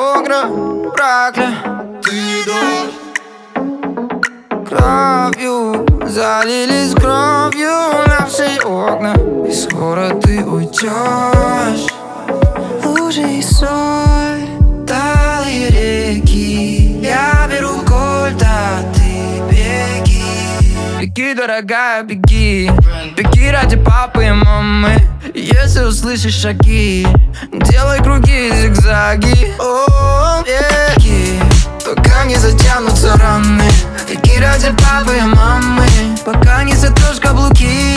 окна прокляты кровью, залились кровью наши окна. И скоро ты уйдешь. Лужи и соль, талые реки. Я беру кольт, а ты беги. Беги, дорогая, беги. Беги ради папы и мамы. Если услышишь шаги, делай круги, зигзаги. О, беги, пока не затянутся раны. Беги ради папы и мамы, пока не сотрешь каблуки.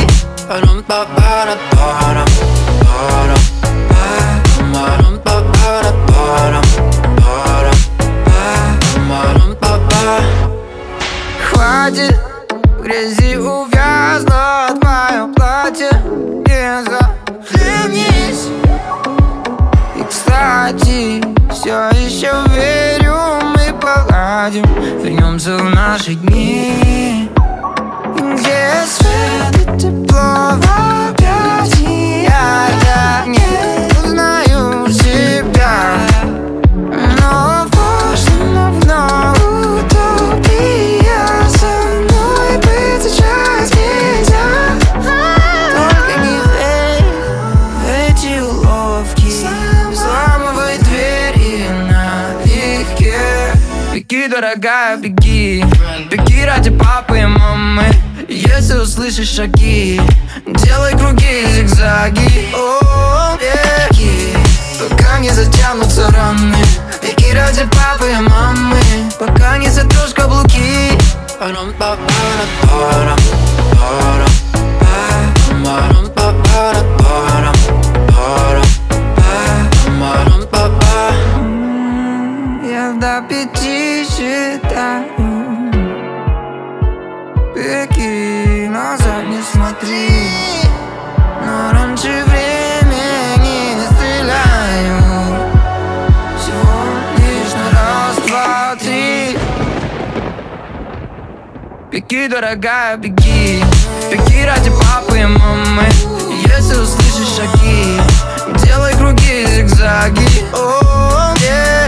Хватит, в грязи увязло твое платье. Не захлебнись. И, кстати, все еще верю, мы поладим. Вернемся в наши дни, где свет и тепло в объятиях. Не узнаю себя, но в прошлом вновь утопия. Со мной быть сейчас нельзя. Только не верь в эти уловки, взламывай двери налегке. Беги, дорогая, беги. Беги ради папы и мамы. Если услышишь шаги, делай круги, зигзаги. О, беги, пока не затянутся раны. Беги ради папы и мамы, пока не сотрешь каблуки. Я до 5 считаю. Беги, назад не смотри, но раньше времени не стреляю. Всего лишь на раз, два, три. Беги, дорогая, беги. Беги ради папы и мамы. Если услышишь шаги, делай круги, зигзаги. О, yeah.